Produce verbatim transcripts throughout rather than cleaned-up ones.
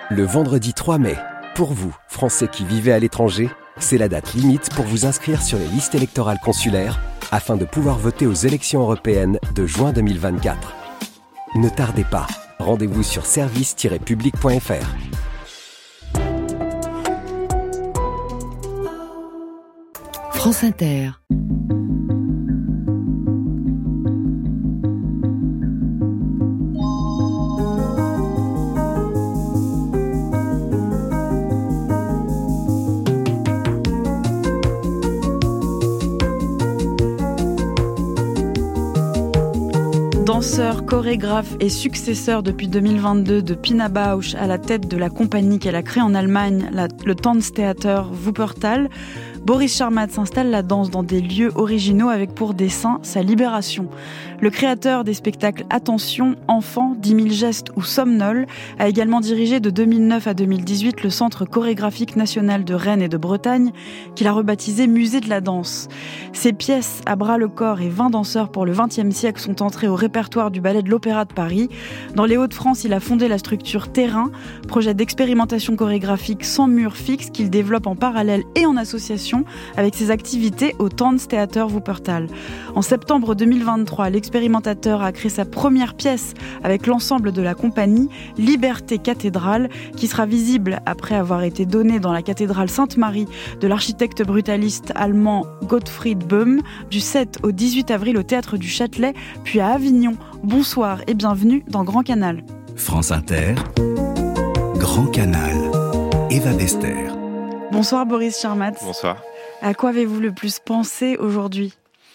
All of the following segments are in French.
Le vendredi trois mai, pour vous, Français qui vivez à l'étranger, c'est la date limite pour vous inscrire sur les listes électorales consulaires afin de pouvoir voter aux élections européennes de juin deux mille vingt-quatre. Ne tardez pas, rendez-vous sur service tiret public point f r. France Inter. Danseur, chorégraphe et successeur depuis deux mille vingt-deux de Pina Bausch à la tête de la compagnie qu'elle a créée en Allemagne, la, le Tanztheater Wuppertal, Boris Charmat s'installe la danse dans des lieux originaux avec pour dessein sa libération. Le créateur des spectacles Attention, Enfants, dix mille gestes ou Somnol a également dirigé de deux mille neuf à deux mille dix-huit le Centre chorégraphique national de Rennes et de Bretagne, qu'il a rebaptisé Musée de la danse. Ses pièces à bras le corps et vingt danseurs pour le vingtième siècle sont entrées au répertoire du Ballet de l'Opéra de Paris. Dans les Hauts-de-France, il a fondé la structure Terrain, projet d'expérimentation chorégraphique sans mur fixe qu'il développe en parallèle et en association avec ses activités au Tanztheater Wuppertal. En septembre deux mille vingt-trois, l'expérimentateur a créé sa première pièce avec l'ensemble de la compagnie Liberté Cathédrale, qui sera visible après avoir été donnée dans la cathédrale Sainte-Marie de l'architecte brutaliste allemand Gottfried Böhm du sept au dix-huit avril au Théâtre du Châtelet, puis à Avignon. Bonsoir et bienvenue dans Grand Canal. France Inter, Grand Canal, Eva Bester. Bonsoir Boris Charmat. Bonsoir. À quoi avez-vous le plus pensé aujourd'hui ?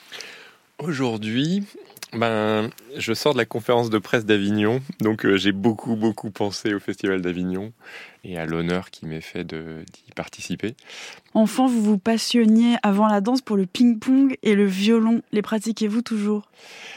Aujourd'hui, ben, je sors de la conférence de presse d'Avignon, donc euh, j'ai beaucoup, beaucoup pensé au Festival d'Avignon et à l'honneur qui m'est fait de, d'y participer. Enfant, vous vous passionniez avant la danse pour le ping-pong et le violon. Les pratiquez-vous toujours ?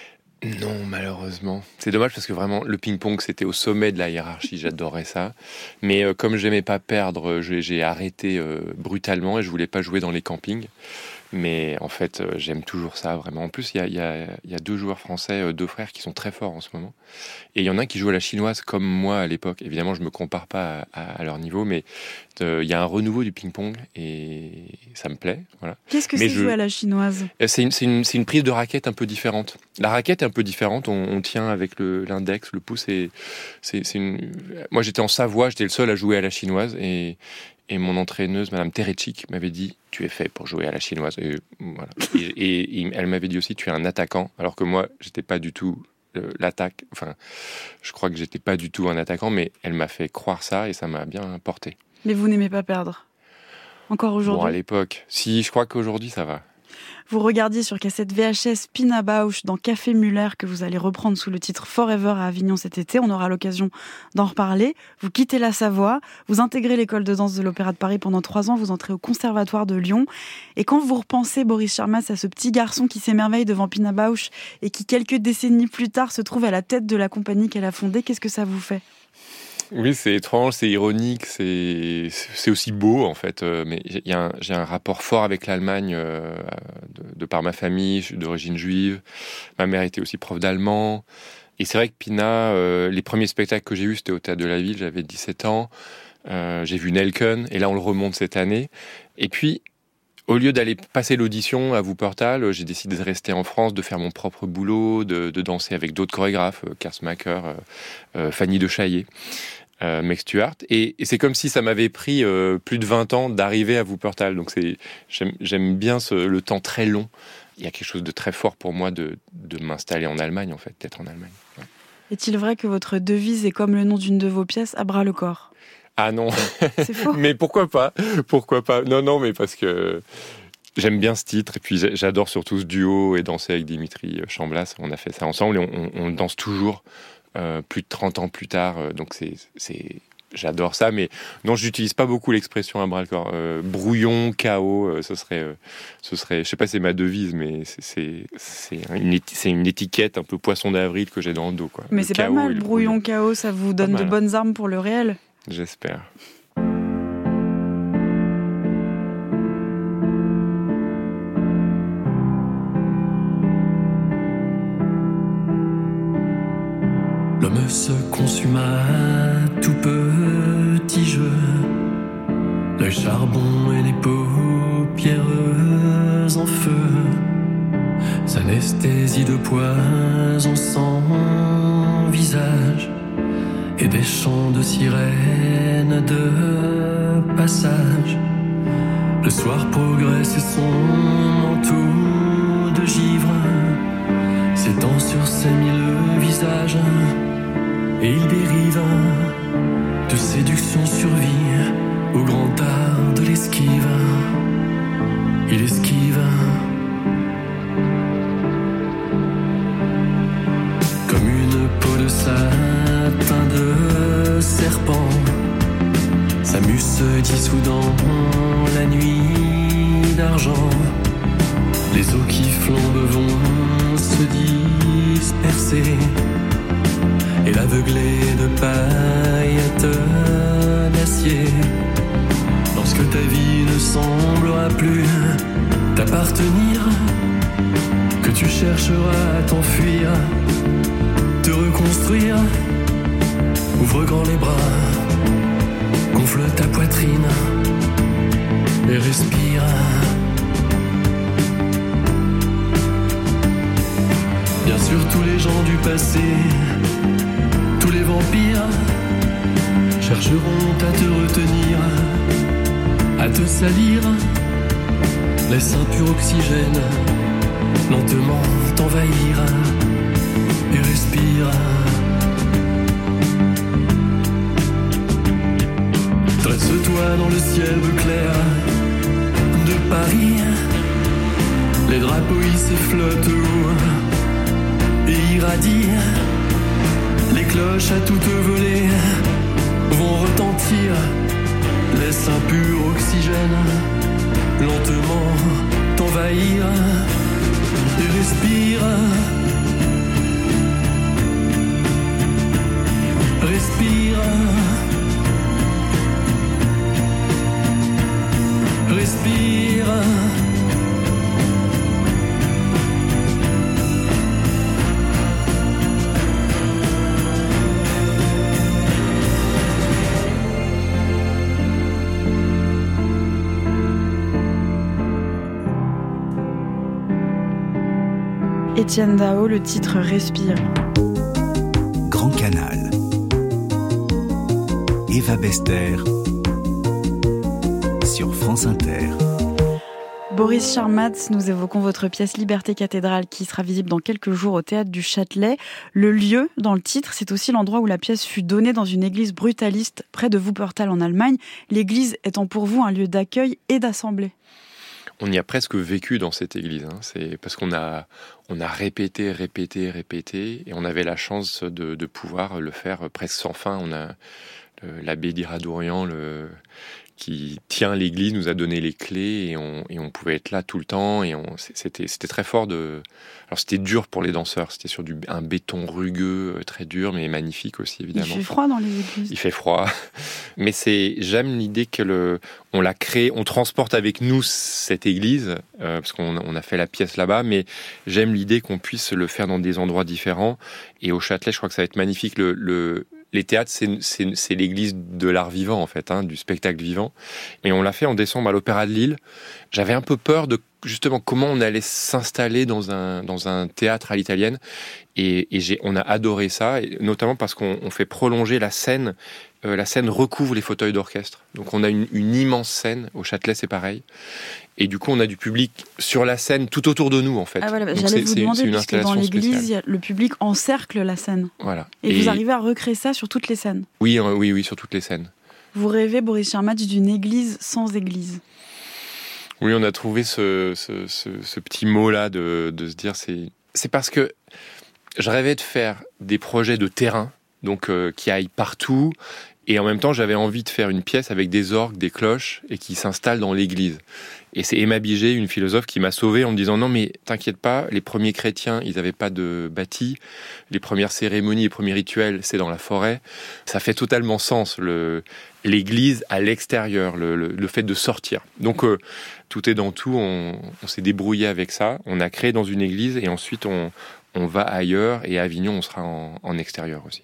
Non, malheureusement. C'est dommage parce que vraiment, le ping-pong, c'était au sommet de la hiérarchie. J'adorais ça. Mais euh, comme j'aimais pas perdre, j'ai, j'ai arrêté euh, brutalement et je voulais pas jouer dans les campings. Mais en fait, euh, j'aime toujours ça, vraiment. En plus, il y a, y a, y a deux joueurs français, euh, deux frères qui sont très forts en ce moment. Et il y en a un qui joue à la chinoise comme moi à l'époque. Évidemment, je me compare pas à, à, à leur niveau, mais il euh, y a un renouveau du ping-pong et ça me plaît. Voilà. Qu'est-ce que mais c'est je... jouer à la chinoise ? c'est une, c'est, une, c'est une prise de raquette un peu différente. La raquette est un peu différente. On, on tient avec le, l'index, le pouce. Et c'est, c'est une... Moi, j'étais en Savoie, j'étais le seul à jouer à la chinoise. Et... Et mon entraîneuse, Madame Teretchik, m'avait dit « Tu es fait pour jouer à la chinoise. » Et, voilà. et, et, et elle m'avait dit aussi « Tu es un attaquant. » Alors que moi, j'étais pas du tout euh, l'attaque. Enfin, je crois que j'étais pas du tout un attaquant, mais elle m'a fait croire ça et ça m'a bien porté. Mais vous n'aimez pas perdre ? Encore aujourd'hui ? Bon, à l'époque. Si, je crois qu'aujourd'hui, ça va. Vous regardiez sur cassette V H S Pina Bausch dans Café Muller que vous allez reprendre sous le titre Forever à Avignon cet été. On aura l'occasion d'en reparler. Vous quittez la Savoie, vous intégrez l'école de danse de l'Opéra de Paris pendant trois ans, vous entrez au Conservatoire de Lyon. Et quand vous repensez, Boris Charmat, à ce petit garçon qui s'émerveille devant Pina Bausch et qui, quelques décennies plus tard, se trouve à la tête de la compagnie qu'elle a fondée, qu'est-ce que ça vous fait ? Oui, c'est étrange, c'est ironique, c'est, c'est aussi beau en fait. Euh, mais y a un, j'ai un rapport fort avec l'Allemagne euh, de, de par ma famille, je suis d'origine juive. Ma mère était aussi prof d'allemand. Et c'est vrai que Pina, euh, les premiers spectacles que j'ai eus, c'était au Théâtre de la Ville, j'avais dix-sept ans. Euh, j'ai vu Nelken, et là on le remonte cette année. Et puis, au lieu d'aller passer l'audition à Wuppertal, j'ai décidé de rester en France, de faire mon propre boulot, de, de danser avec d'autres chorégraphes, euh, Kersmacher, euh, euh, Fanny de Chaillet. Euh, Meg Stuart, et, et c'est comme si ça m'avait pris euh, plus de vingt ans d'arriver à Wuppertal, donc c'est, j'aime, j'aime bien ce, le temps très long. Il y a quelque chose de très fort pour moi de, de m'installer en Allemagne, en fait, d'être en Allemagne. Ouais. Est-il vrai que votre devise est comme le nom d'une de vos pièces, à bras le corps ? Ah non, c'est faux. Mais pourquoi pas ? Pourquoi pas ? Non, non, mais parce que j'aime bien ce titre, et puis j'adore surtout ce duo et danser avec Dimitri Chamblas. On a fait ça ensemble et on, on, on danse toujours. Euh, plus de trente ans plus tard, euh, donc c'est, c'est, j'adore ça, mais non, j'utilise pas beaucoup l'expression à bras le corps. Euh, brouillon, chaos, euh, ce serait, euh, ce serait, je sais pas, c'est ma devise, mais c'est, c'est, c'est, une, éti- c'est une étiquette un peu poisson d'avril que j'ai dans le dos, quoi. Mais le c'est pas mal, brouillon, brouillon, chaos, ça vous donne de bonnes armes pour le réel. J'espère. L'homme se consume à tout petit Anesthésie de poison sans visage et des chants de sirènes de passage. Le soir progresse et son manteau de givre s'étend sur ses mille visages et il dérive de séduction survie au grand art de l'esquive. Il esquive comme une peau de satin de serpent. Sa muse se dissout dans la nuit d'argent. Les eaux qui flambent vont se disperser et l'aveuglé de paillettes d'acier. Lorsque ta vie ne semblera plus t'appartenir, que tu chercheras à t'enfuir, te reconstruire, ouvre grand les bras, gonfle ta poitrine et respire. Bien sûr, tous les gens du passé, tous les vampires chercheront à te retenir, à te salir. Laisse un pur oxygène lentement t'envahir et respire. Dresse-toi dans le ciel bleu clair de Paris. Les drapeaux hissés flottent haut et irradient. Les cloches à toute volée vont retentir. Laisse un pur oxygène lentement t'envahir et respire. Respire. Respire. Étienne Dao, le titre Respire. Grand Canal. Eva Bester sur France Inter. Boris Charmatz, nous évoquons votre pièce Liberté cathédrale qui sera visible dans quelques jours au Théâtre du Châtelet. Le lieu, dans le titre, c'est aussi l'endroit où la pièce fut donnée dans une église brutaliste près de Wuppertal en Allemagne. L'église étant pour vous un lieu d'accueil et d'assemblée. On y a presque vécu dans cette église. Hein. C'est parce qu'on a, on a répété, répété, répété, et on avait la chance de, de pouvoir le faire presque sans fin. On a le, l'abbé d'Iradourian, le qui tient l'église, nous a donné les clés et on, et on pouvait être là tout le temps. Et on, c'était, c'était très fort de... Alors c'était dur pour les danseurs, c'était sur du, un béton rugueux, très dur, mais magnifique aussi, évidemment. Il fait froid dans les églises. Il fait froid. Mais c'est, j'aime l'idée que le, on l'a crée, on transporte avec nous cette église, euh, parce qu'on on a fait la pièce là-bas, mais j'aime l'idée qu'on puisse le faire dans des endroits différents. Et au Châtelet, je crois que ça va être magnifique. Le... le Les théâtres, c'est, c'est, c'est l'église de l'art vivant, en fait, hein, du spectacle vivant. Et on l'a fait en décembre à l'Opéra de Lille. J'avais un peu peur de, justement, comment on allait s'installer dans un, dans un théâtre à l'italienne. Et, et j'ai, on a adoré ça, et notamment parce qu'on on fait prolonger la scène. Euh, la scène recouvre les fauteuils d'orchestre. Donc on a une, une immense scène. Au Châtelet, c'est pareil. Et du coup, on a du public sur la scène, tout autour de nous, en fait. Ah voilà, Donc j'allais c'est, vous c'est, demander, c'est une puisque installation dans l'église, spéciale. le public encercle la scène. Voilà. Et, Et vous arrivez à recréer ça sur toutes les scènes. Oui, euh, oui, oui, sur toutes les scènes. Vous rêvez, Boris Charmatz, d'une église sans église. Oui, on a trouvé ce, ce, ce, ce petit mot-là de, de se dire, c'est, c'est parce que je rêvais de faire des projets de terrain, donc euh, qui aillent partout, et en même temps, j'avais envie de faire une pièce avec des orgues, des cloches, et qui s'installent dans l'église. Et c'est Emma Biget, une philosophe, qui m'a sauvé en me disant « Non, mais t'inquiète pas, les premiers chrétiens, ils n'avaient pas de bâti. Les premières cérémonies, les premiers rituels, c'est dans la forêt. » Ça fait totalement sens, le, l'église à l'extérieur, le, le, le fait de sortir. Donc, euh, tout est dans tout, on, on s'est débrouillé avec ça. On a créé dans une église, et ensuite, on, on va ailleurs, et à Avignon, on sera en, en extérieur aussi.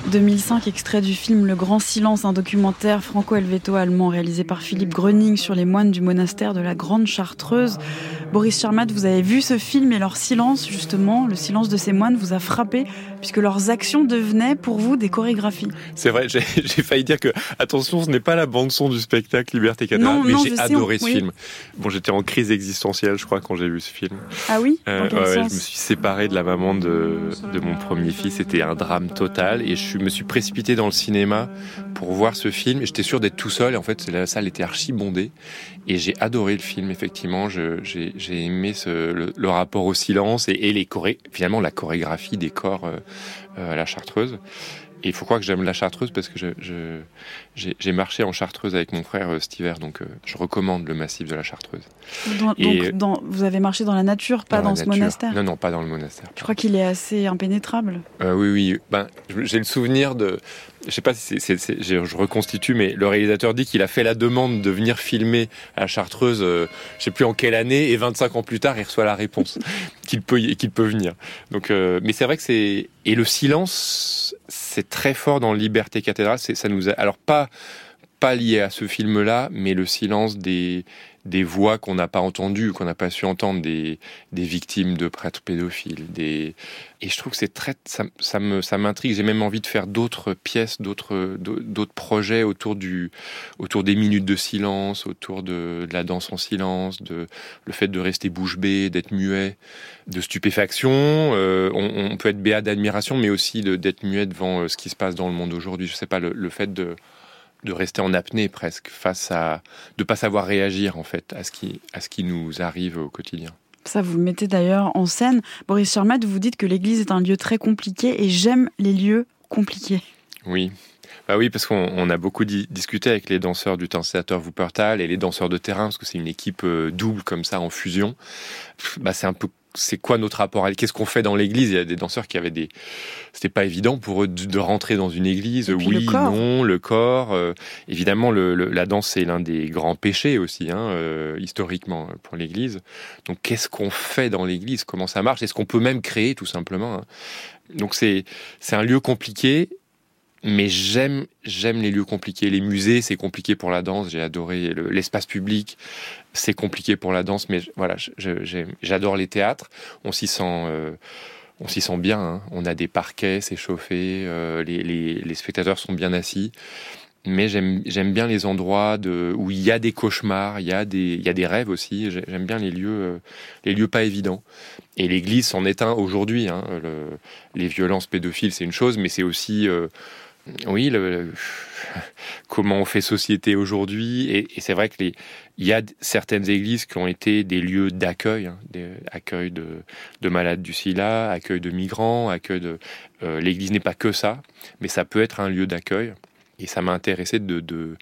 deux mille cinq, extrait du film Le Grand Silence, un documentaire franco-helvéto-allemand réalisé par Philippe Gröning sur les moines du monastère de la Grande Chartreuse. Boris Csermat, vous avez vu ce film et leur silence, justement, le silence de ces moines vous a frappé, puisque leurs actions devenaient pour vous des chorégraphies. C'est vrai, j'ai, j'ai failli dire que, attention, ce n'est pas la bande-son du spectacle Liberté cathédrale, mais non, j'ai je adoré sais, ce oui. film. Bon, j'étais en crise existentielle, je crois, quand j'ai vu ce film. Ah oui Euh, Dans quel ouais, sens? je me suis séparé de la maman de, de mon premier fils. C'était un drame total. Et je me suis précipité dans le cinéma pour voir ce film. Et j'étais sûr d'être tout seul. Et en fait, la salle était archi bondée. Et j'ai adoré le film, effectivement. Je, j'ai, j'ai aimé ce, le, le rapport au silence et, et les choré, finalement la chorégraphie des corps euh, euh, à la Chartreuse. Et il faut croire que j'aime la Chartreuse parce que je, je, j'ai, j'ai marché en Chartreuse avec mon frère euh, cet hiver, donc euh, je recommande le massif de la Chartreuse. Dans- Et- Donc, dans- vous avez marché dans la nature, pas dans, la ce nature. monastère? Non, non, pas dans le monastère. Je crois qu'il est assez impénétrable. Euh, oui, oui. Ben, j'ai le souvenir de. Je sais pas si c'est, c'est, c'est, je, je reconstitue, mais le réalisateur dit qu'il a fait la demande de venir filmer à la Chartreuse, euh, je sais plus en quelle année, et vingt-cinq ans plus tard, il reçoit la réponse qu'il peut, qu'il peut venir. Donc, euh, mais c'est vrai que c'est et le silence, c'est très fort dans Liberté cathédrale. C'est, ça nous a, alors pas pas lié à ce film-là, mais le silence des des voix qu'on n'a pas entendues, qu'on n'a pas su entendre, des, des victimes de prêtres pédophiles. Des... Et je trouve que c'est très, ça, ça, me, ça m'intrigue. J'ai même envie de faire d'autres pièces, d'autres, d'autres projets autour, du, autour des minutes de silence, autour de, de la danse en silence, de, le fait de rester bouche bée, d'être muet, de stupéfaction. Euh, on, on peut être béat d'admiration, mais aussi de, d'être muet devant ce qui se passe dans le monde aujourd'hui. Je sais pas, le, le fait de... de rester en apnée presque face à de pas savoir réagir en fait à ce qui à ce qui nous arrive au quotidien. Ça, vous le mettez d'ailleurs en scène. Boris Csermat, vous dites que l'église est un lieu très compliqué et j'aime les lieux compliqués. Oui. Bah oui, parce qu'on on a beaucoup di- discuté avec les danseurs du Tanztheater Wuppertal et les danseurs de terrain, parce que c'est une équipe euh, double comme ça en fusion. Bah c'est un peu c'est quoi notre rapport à qu'est-ce qu'on fait dans l'église? Il y a des danseurs qui avaient des c'était pas évident pour eux de, de rentrer dans une église. Et puis Oui, le corps. non, le corps. Euh, évidemment, le, le, la danse c'est l'un des grands péchés aussi, hein, euh, historiquement pour l'église. Donc, qu'est-ce qu'on fait dans l'église? Comment ça marche? Est-ce qu'on peut même créer tout simplement, hein? Donc, c'est c'est un lieu compliqué. Mais j'aime, j'aime les lieux compliqués. Les musées, c'est compliqué pour la danse. J'ai adoré le, l'espace public, c'est compliqué pour la danse. Mais voilà, je, j'aime, j'adore les théâtres. On s'y sent, euh, on s'y sent bien. Hein. On a des parquets, c'est chauffé. Euh, les, les, les spectateurs sont bien assis. Mais j'aime, j'aime bien les endroits de, où il y a des cauchemars, il y a des, il y a des rêves aussi. J'aime bien les lieux, euh, les lieux pas évidents. Et l'église s'en est un aujourd'hui. Hein. Le, les violences pédophiles, c'est une chose, mais c'est aussi euh, oui, le, le, comment on fait société aujourd'hui. Et, et c'est vrai que les, il y a certaines églises qui ont été des lieux d'accueil, hein, des, accueil de, de malades du sida, accueil de migrants, accueil de. Euh, l'église n'est pas que ça, mais ça peut être un lieu d'accueil. Et ça m'a intéressé de, de,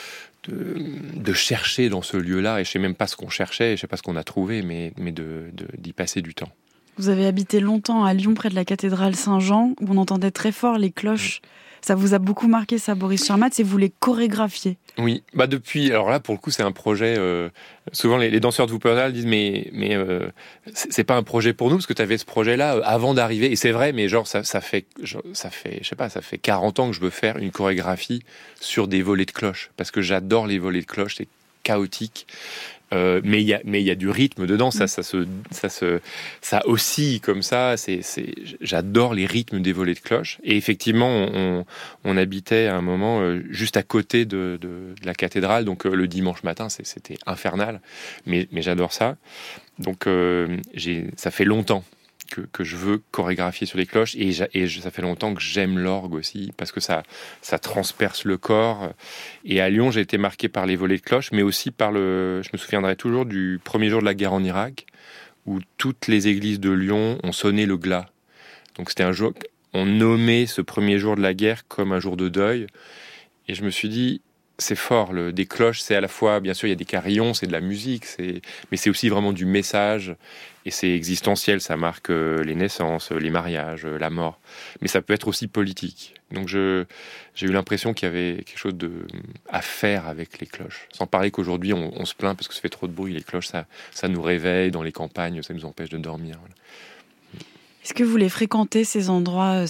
de, de chercher dans ce lieu-là. Et je sais même pas ce qu'on cherchait, je sais pas ce qu'on a trouvé, mais, mais de, de, d'y passer du temps. Vous avez habité longtemps à Lyon, près de la cathédrale Saint-Jean, où on entendait très fort les cloches. Ça vous a beaucoup marqué, ça, Boris Csermat, c'est vous les chorégraphiez. Oui, bah depuis, alors là, pour le coup, c'est un projet, euh, souvent les, les danseurs de Wuppertal disent, mais, mais euh, c'est, c'est pas un projet pour nous, parce que tu avais ce projet-là euh, avant d'arriver, et c'est vrai, mais genre, ça, ça fait, genre, ça fait, je sais pas, ça fait quarante ans que je veux faire une chorégraphie sur des volées de cloches, parce que j'adore les volées de cloches, c'est chaotique. Euh, mais il y a mais il y a du rythme dedans, ça ça se ça se ça oscille comme ça, c'est c'est j'adore les rythmes des volées de cloches. Et effectivement on on habitait à un moment euh, juste à côté de, de de la cathédrale, donc euh, le dimanche matin c'est, c'était infernal, mais mais j'adore ça. Donc euh, j'ai ça fait longtemps que, que je veux chorégraphier sur les cloches, et, et ça fait longtemps que j'aime l'orgue aussi, parce que ça, ça transperce le corps. Et à Lyon, j'ai été marqué par les volées de cloches, mais aussi par le... Je me souviendrai toujours du premier jour de la guerre en Irak, où toutes les églises de Lyon ont sonné le glas. Donc c'était un jour... On nommait ce premier jour de la guerre comme un jour de deuil. Et je me suis dit... C'est fort, le, des cloches, c'est à la fois, bien sûr, il y a des carillons, c'est de la musique, c'est, mais c'est aussi vraiment du message, et c'est existentiel, ça marque euh, les naissances, les mariages, euh, la mort, mais ça peut être aussi politique. Donc je, j'ai eu l'impression qu'il y avait quelque chose de, à faire avec les cloches, sans parler qu'aujourd'hui on, on se plaint parce que ça fait trop de bruit, les cloches, ça, ça nous réveille dans les campagnes, ça nous empêche de dormir. Voilà. Est-ce que vous les fréquentez, ces endroits euh, sacrés ?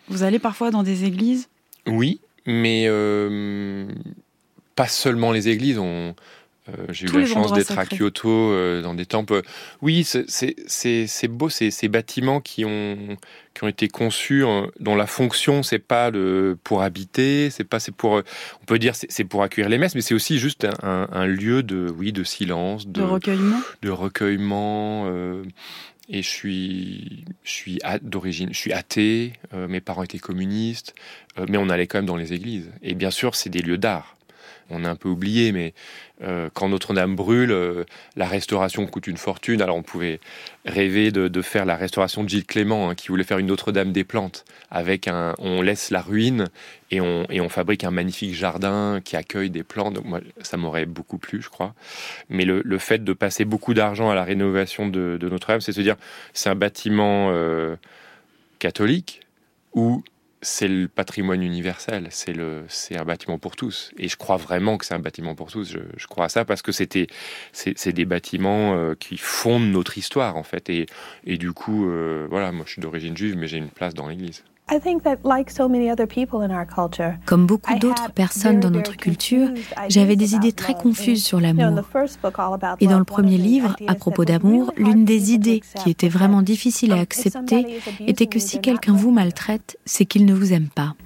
Vous allez parfois dans des églises ? Oui, mais euh, pas seulement les églises. On, euh, j'ai Tous eu la les chance endroits d'être sacrés. à Kyoto, euh, dans des temples. Oui, c'est, c'est, c'est, c'est beau, c'est ces bâtiments qui ont, qui ont été conçus, hein, dont la fonction, c'est pas le, pour habiter, c'est pas, c'est pour, on peut dire, c'est, c'est pour accueillir les messes, mais c'est aussi juste un, un, un lieu de, oui, de silence, de, De recueillement ? de recueillement. Euh, Et je suis, je suis a- d'origine, je suis athée. Euh, mes parents étaient communistes, euh, mais on allait quand même dans les églises. Et bien sûr, c'est des lieux d'art. On a un peu oublié, mais euh, quand Notre-Dame brûle, euh, la restauration coûte une fortune. Alors on pouvait rêver de, de faire la restauration de Gilles Clément, hein, qui voulait faire une Notre-Dame des Plantes. Avec un, on laisse la ruine et on, et on fabrique un magnifique jardin qui accueille des plantes. Donc moi, ça m'aurait beaucoup plu, je crois. Mais le, le fait de passer beaucoup d'argent à la rénovation de, de Notre-Dame, c'est se dire, c'est un bâtiment euh, catholique où c'est le patrimoine universel, c'est, le, c'est un bâtiment pour tous. Et je crois vraiment que c'est un bâtiment pour tous. Je, je crois à ça parce que c'était, c'est, c'est des bâtiments euh, qui fondent notre histoire, en fait. Et, et du coup, euh, voilà, moi je suis d'origine juive, mais j'ai une place dans l'église. Comme beaucoup d'autres personnes dans notre culture, j'avais des idées très confuses sur l'amour. Et dans le premier livre, à propos d'amour, l'une des idées qui était vraiment difficile à accepter était que si quelqu'un vous maltraite, c'est qu'il ne vous aime pas.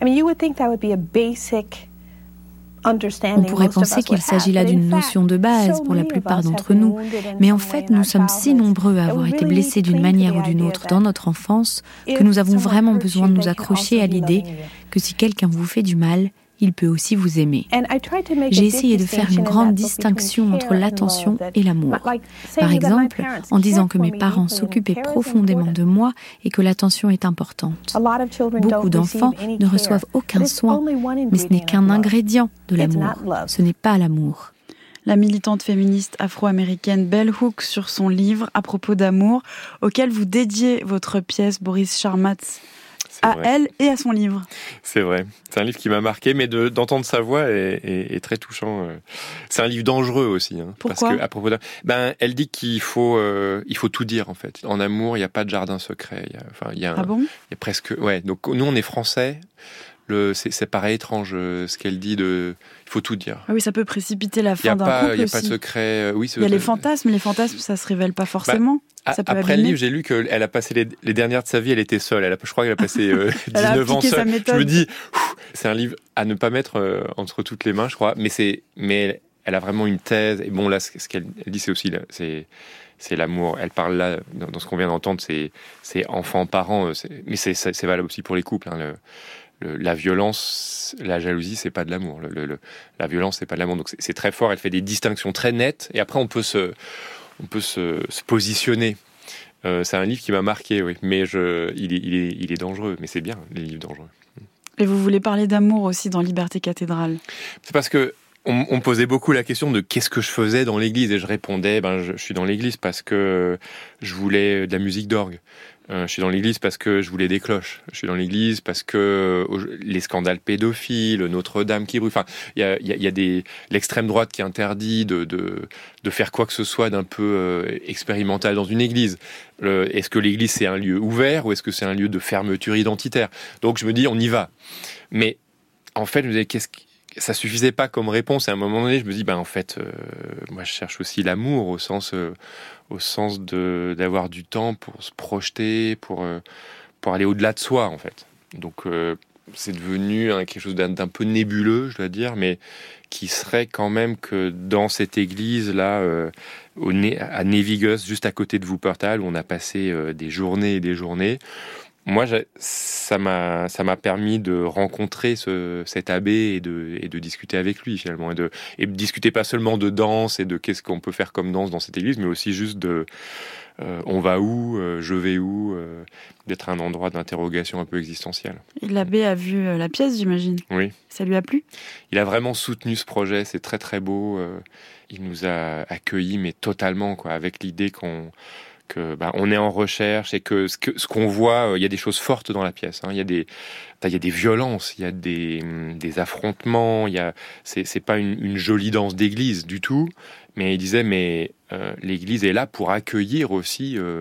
On pourrait penser qu'il s'agit là d'une notion de base pour la plupart d'entre nous, mais en fait, nous sommes si nombreux à avoir été blessés d'une manière ou d'une autre dans notre enfance que nous avons vraiment besoin de nous accrocher à l'idée que si quelqu'un vous fait du mal, il peut aussi vous aimer. J'ai essayé de faire une grande distinction entre l'attention et l'amour. Par exemple, en disant que mes parents s'occupaient profondément de moi et que l'attention est importante. Beaucoup d'enfants ne reçoivent aucun soin, mais ce n'est qu'un ingrédient de l'amour. Ce n'est pas l'amour. La militante féministe afro-américaine Bell Hooks sur son livre à propos d'amour, auquel vous dédiez votre pièce, Boris Charmatz, à vrai. elle et à son livre. C'est vrai. C'est un livre qui m'a marqué, mais de, d'entendre sa voix est, est, est très touchant. C'est un livre dangereux aussi. Hein, Pourquoi ? Parce que, à propos d'un, ben, elle dit qu'il faut, euh, il faut tout dire, en fait. En amour, il n'y a pas de jardin secret. Il y a, enfin, il y a un, Ah bon ? il y a presque, ouais. Donc, nous, on est français. Le, c'est, c'est pareil étrange, euh, ce qu'elle dit de, il faut tout dire. Ah oui, ça peut précipiter la Il n'y a fin d'un pas, couple il y a aussi. pas de secret. Euh, oui, Il y a les fantasmes, les fantasmes, ça se révèle pas forcément. Bah, ça peut après abîmer. le livre, j'ai lu qu'elle a passé les, les dernières de sa vie, elle était seule. Elle a, je crois qu'elle a passé euh, Elle a dix-neuf ans appliqué sa seule. méthode. Je me dis, ouf, c'est un livre à ne pas mettre euh, entre toutes les mains, je crois. Mais c'est, mais elle a vraiment une thèse. Et bon, là, ce, ce qu'elle elle dit, c'est aussi, là, c'est, c'est l'amour. Elle parle là, dans, dans ce qu'on vient d'entendre, c'est, c'est enfant-parent. C'est, mais c'est, c'est, c'est valable aussi pour les couples. Hein, le, Le, la violence, la jalousie, c'est pas de l'amour. Le, le, le, la violence, c'est pas de l'amour. Donc c'est, c'est très fort. Elle fait des distinctions très nettes. Et après, on peut se, on peut se, se positionner. Euh, c'est un livre qui m'a marqué, oui. Mais je, il est, il est, il est dangereux. Mais c'est bien, les livres dangereux. Et vous voulez parler d'amour aussi dans Liberté cathédrale ? C'est parce que on, on me posait beaucoup la question de qu'est-ce que je faisais dans l'église, et je répondais, ben, je, je suis dans l'église parce que je voulais de la musique d'orgue. Euh, je suis dans l'église parce que je voulais des cloches. Je suis dans l'église parce que euh, les scandales pédophiles, Notre-Dame qui brûle. Enfin, il y a, y a, y a des l'extrême droite qui interdit de, de de faire quoi que ce soit d'un peu euh, expérimental dans une église. Le, est-ce que l'église c'est un lieu ouvert ou est-ce que c'est un lieu de fermeture identitaire ? Donc je me dis on y va. Mais en fait, je me disais qu'est-ce qui ça suffisait pas comme réponse. Et à un moment donné, je me dis, ben en fait, euh, moi, je cherche aussi l'amour au sens, euh, au sens de d'avoir du temps pour se projeter, pour euh, pour aller au-delà de soi, en fait. Donc, euh, c'est devenu hein, quelque chose d'un, d'un peu nébuleux, je dois dire, mais qui serait quand même que dans cette église là, euh, au Né- à Névigus, juste à côté de Wuppertal, où on a passé euh, des journées et des journées. Moi, ça m'a, ça m'a permis de rencontrer ce, cet abbé et de, et de discuter avec lui finalement, et de, et de discuter pas seulement de danse et de qu'est-ce qu'on peut faire comme danse dans cette église, mais aussi juste de, euh, on va où, euh, je vais où, euh, d'être un endroit d'interrogation un peu existentielle. Et l'abbé a vu euh, la pièce, j'imagine. Oui. Ça lui a plu ? Il a vraiment soutenu ce projet, c'est très très beau. Euh, il nous a accueillis, mais totalement, quoi, avec l'idée qu'on que bah, on est en recherche et que ce, que, ce qu'on voit, il euh, y a des choses fortes dans la pièce. Il hein, y a des, il y a des violences, il y a des, des affrontements. Il y a, c'est, c'est pas une, une jolie danse d'église du tout. Mais il disait, mais euh, l'église est là pour accueillir aussi euh,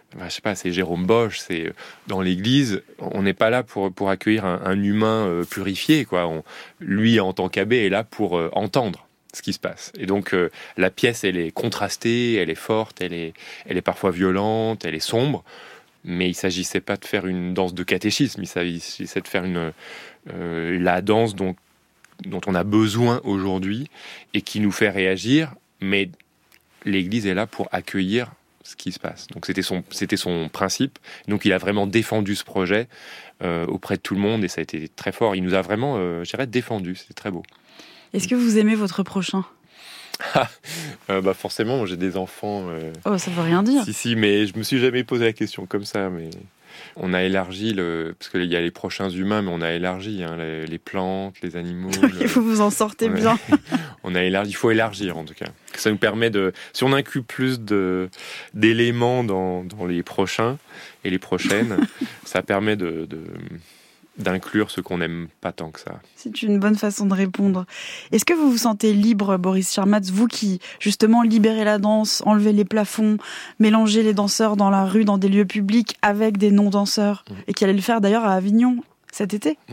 Enfin, je sais pas, c'est Jérôme Bosch, c'est dans l'Église, on n'est pas là pour pour accueillir un, un humain euh, purifié, quoi. On, lui, en tant qu'abbé, est là pour euh, entendre ce qui se passe. Et donc euh, la pièce, elle est contrastée, elle est forte, elle est elle est parfois violente, elle est sombre. Mais il s'agissait pas de faire une danse de catéchisme, il s'agissait de faire une euh, la danse dont dont on a besoin aujourd'hui et qui nous fait réagir. Mais l'Église est là pour accueillir ce qui se passe. Donc c'était son, c'était son principe. Donc il a vraiment défendu ce projet euh, auprès de tout le monde et ça a été très fort. Il nous a vraiment, euh, je dirais, défendu. C'était très beau. Est-ce que vous aimez votre prochain ? euh, bah forcément, j'ai des enfants. Euh... Oh, ça veut rien dire. Si, si, mais je me suis jamais posé la question comme ça. Mais on a élargi le, parce qu'il y a les prochains humains, mais on a élargi hein, les, les plantes, les animaux. Il faut vous en sortez bien. On a élargi, il faut élargir en tout cas. Ça nous permet de, si on inclut plus de d'éléments dans, dans les prochains et les prochaines, ça permet de, de d'inclure ceux qu'on n'aime pas tant que ça. C'est une bonne façon de répondre. Est-ce que vous vous sentez libre, Boris Charmatz, vous qui, justement, libérez la danse, enlevez les plafonds, mélangez les danseurs dans la rue, dans des lieux publics, avec des non-danseurs, mmh. et qui allez le faire d'ailleurs à Avignon cet été ? mmh.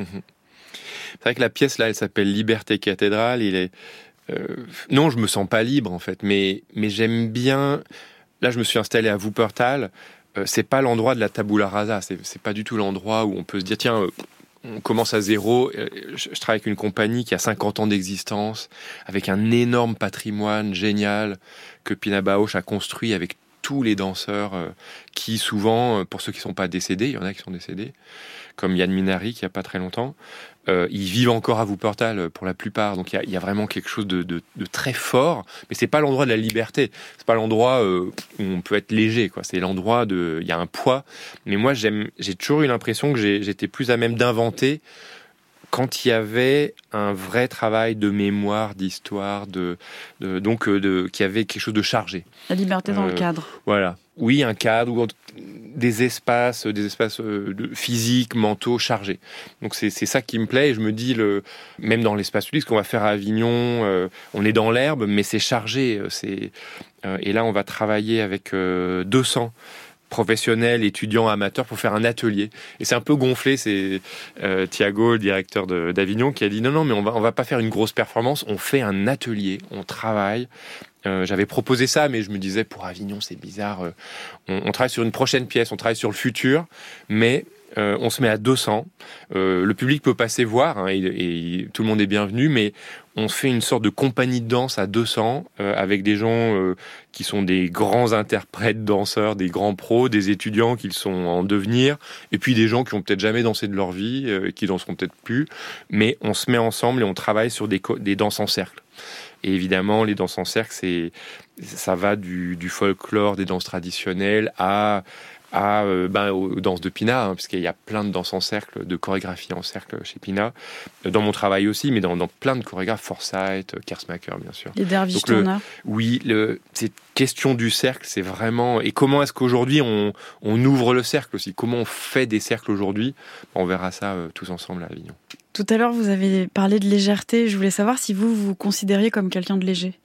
C'est vrai que la pièce, là, elle s'appelle Liberté cathédrale. Il est... Euh... Non, je me sens pas libre, en fait, mais, mais j'aime bien... Là, je me suis installé à Wuppertal. Euh, c'est pas l'endroit de la tabula rasa. C'est, c'est pas du tout l'endroit où on peut se dire, tiens... Euh... On commence à zéro. Je travaille avec une compagnie qui a cinquante ans d'existence, avec un énorme patrimoine génial que Pina Bausch a construit avec tous les danseurs qui, souvent, pour ceux qui ne sont pas décédés, il y en a qui sont décédés, comme Yann Minari, qui il n'y a pas très longtemps, euh, ils vivent encore à Wuppertal pour la plupart. Donc il y, y a vraiment quelque chose de, de, de très fort, mais c'est pas l'endroit de la liberté. C'est pas l'endroit euh, où on peut être léger, quoi. C'est l'endroit de, il y a un poids. Mais moi, j'aime, j'ai toujours eu l'impression que j'ai, j'étais plus à même d'inventer quand il y avait un vrai travail de mémoire, d'histoire, de, de donc de, qui avait quelque chose de chargé. La liberté dans euh, le cadre. Voilà. Oui, un cadre ou des espaces, des espaces physiques, mentaux chargés. Donc c'est, c'est ça qui me plaît. Et je me dis, le, même dans l'espace public, ce qu'on va faire à Avignon, euh, on est dans l'herbe, mais c'est chargé. C'est, euh, et là, on va travailler avec euh, deux cents professionnels, étudiants, amateurs pour faire un atelier. Et c'est un peu gonflé. C'est euh, Thiago, le directeur de, d'Avignon, qui a dit non, non, mais on va, on va pas faire une grosse performance. On fait un atelier. On travaille. Euh, j'avais proposé ça, mais je me disais, pour Avignon, c'est bizarre. Euh, on, on travaille sur une prochaine pièce, on travaille sur le futur, mais euh, on se met à deux cents. Euh, le public peut passer voir, hein, et, et tout le monde est bienvenu, mais on fait une sorte de compagnie de danse à deux cents, euh, avec des gens euh, qui sont des grands interprètes, danseurs, des grands pros, des étudiants qui sont en devenir, et puis des gens qui ont peut-être jamais dansé de leur vie, euh, qui danseront peut-être plus, mais on se met ensemble et on travaille sur des, co- des danses en cercle. Et évidemment, les danses en cercle, c'est, ça va du, du folklore, des danses traditionnelles, à, à euh, ben, aux danses de Pina, hein, parce qu'il y a plein de danses en cercle, de chorégraphie en cercle chez Pina. Dans mon travail aussi, mais dans, dans plein de chorégraphes, Forsyth, Kersmacher, bien sûr. Les derviches tourneurs. Oui, le, cette question du cercle, c'est vraiment... Et comment est-ce qu'aujourd'hui, on, on ouvre le cercle aussi ? Comment on fait des cercles aujourd'hui ? On verra ça euh, tous ensemble à Avignon. Tout à l'heure, vous avez parlé de légèreté. Je voulais savoir si vous vous considériez comme quelqu'un de léger.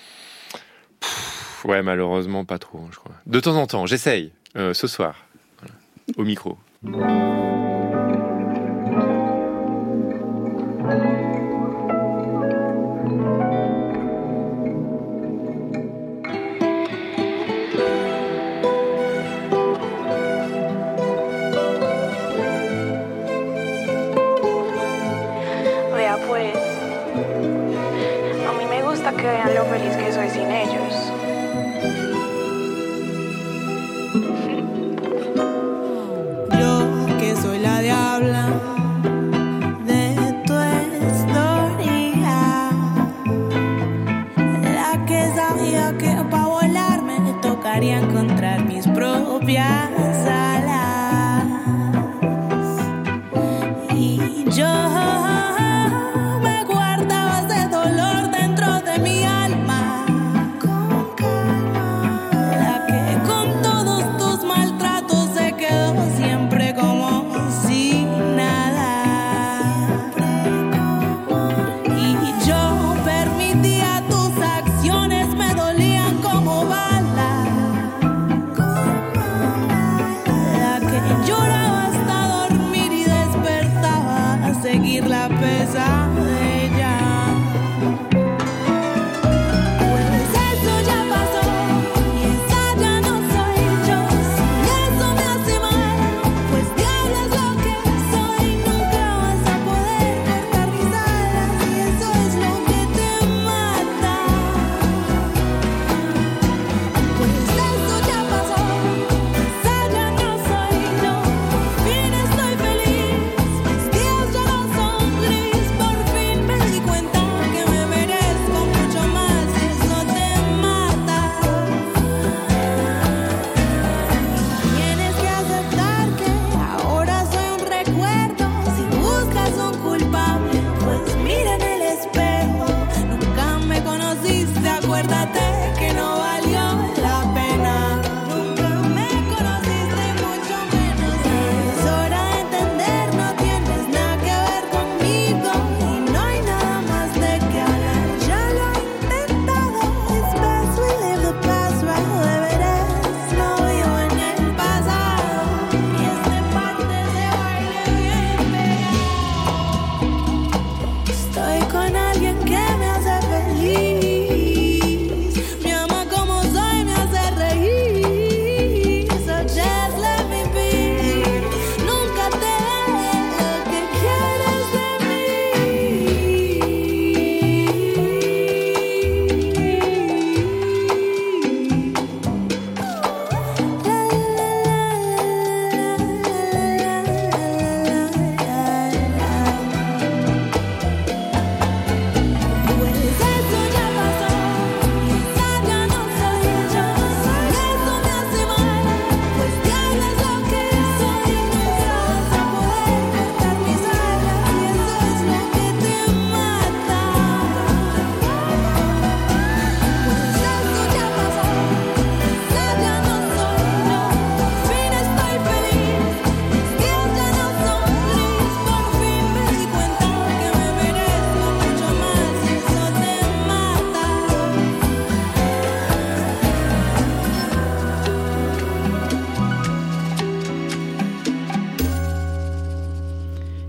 Pff, ouais, malheureusement, pas trop, je crois. De temps en temps, j'essaye. Euh, ce soir, voilà, au micro. Que vean lo feliz que soy sin ellos. Yo que soy la diabla de tu historia, la que sabía que para volar me tocaría encontrar mis propias alas. Y yo me guardaba ese dolor dentro de mi alma.